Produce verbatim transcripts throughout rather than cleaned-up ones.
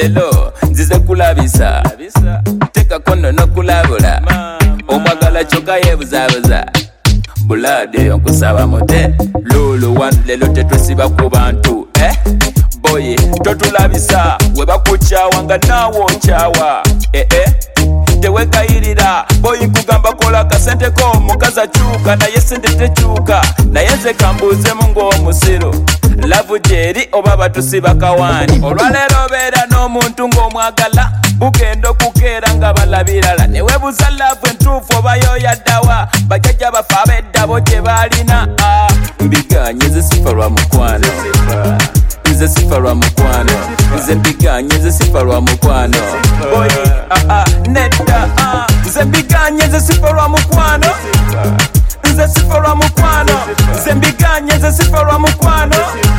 lelo nzize kulabisa tekako nno kulabula omwagala kyokka yebuzabuza bulade nkusaba mute lulu wan lelo tetwesiba ku bantu eh boye totulabisa we bakukyawa nga naawe okyawa eh eh tewekayirira boyi nkugamba kola kasente ko mukazi akyuka naye sente tekyuka naye nze kambuuzemu ng'omusiru lavu gyeri oba batusiba kawaani olwaleero obeera n'omuntu ng'omwagala bugenda okukeera nga balabirala newebuza lavu entuufu oba yoyaddawa bajjajja bafe ab'eddabo gye baalina mbiganye zisifa lwa mukwano nze sifa lwa mukwano nze mbiganye nze sifa lwa mukwano boyi nedda nze mbiganye nze sifa lwa mukwano nze sifa lwa mukwano nze mbiganye nze sifa lwa mukwano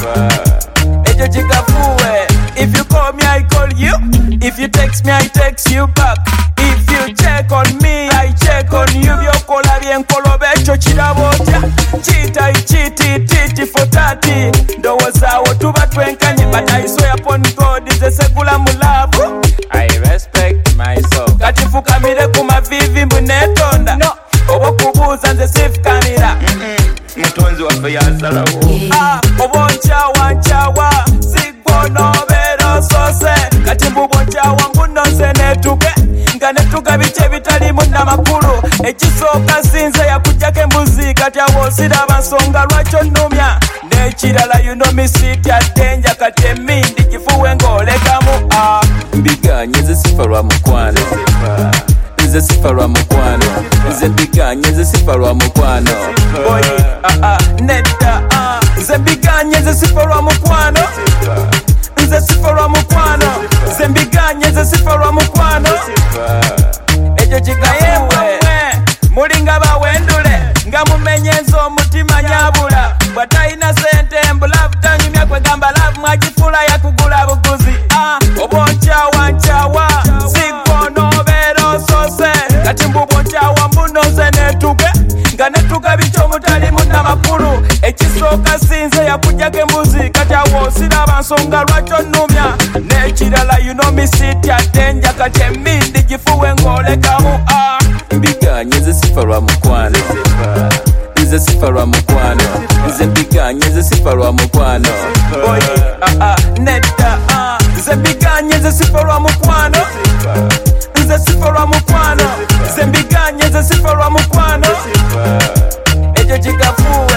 ekyo kikafuwe. If you call me I call you, if you text me I text you back, if you check on me I check on you. Byokola byenkoloba ekyo kirabo otya kiita ichiti titi for thirty ndowozaawo tuba twenkanye but I swear upon God nze segula mu love. I respect myself kati fukamire ku mavivi mbu netonda no oba okubuuza nze sifukamira mutonzi waffe yazalawo oba nkyawa nkyawa sigwo n'obeera osose kati mbubo nkyawa mbuno nze netuge nga netuga biki ebitalimu namakulu ekisooka sinze yakujjako embuzi kati awo osiraba nsonga lwaki onnumya n'ekirala you know me sweet adenja kati emindi kifuwe ng'olekamu mbiganye nze sifa lwa mukwano nze sifa lwa mukwano nze mbiganye nze sifa lwa mukwano boyi nedda nze mbiganye nze sifa lwa mukwano nze sifa lwa mukwano nze mbiganye nze sifa lwa mukwano ekyo kikayewe mulinga bawendule nga mumenye nze omutima nyabula bwatalina sente mbulavu tanyumya kwegamba lavu mwagifula yakugula buguzi oba nkyawa nkyawa sigwo n'obeera osose kati mbubo nkyawa mbuno nze netuge nga netuga bikyo mutalimu namakulu ekisooka sinze yakujjako embuzi kati awo osiraba nsonga lwaki onnumya n'ekirala you know me sweet adenja kati emindi gifuwe ng'olekamu mbiganye nze sifa lwa mukwano nze sifa lwa mukwano nze mbiganye nze sifa lwa mukwano boyi nedda nze mbiganye nze sifa lwa mukwano nze sifa lwa mukwano nze mbiganye nze sifa lwa mukwano ekyo kikafuwe.